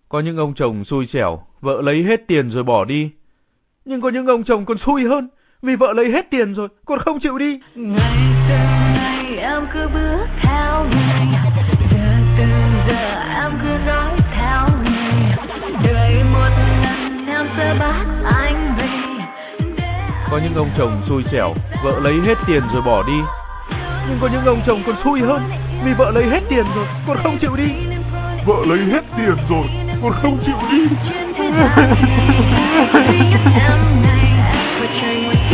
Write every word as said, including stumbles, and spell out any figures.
Có những ông chồng xui xẻo, vợ lấy hết tiền rồi bỏ đi. Nhưng có những ông chồng còn xui hơn, vì vợ lấy hết tiền rồi, còn không chịu đi. Ngày từng ngày em cứ bước theo người, giờ từng giờ em cứ dõi theo người. Đợi một lần em sẽ bắt anh về. Có những ông chồng xui xẻo, vợ lấy hết tiền rồi bỏ đi. Nhưng có những ông chồng còn xui hơn, vì vợ lấy hết tiền rồi, còn không chịu đi. Vợ lấy hết tiền rồi, còn không chịu đi. Em này,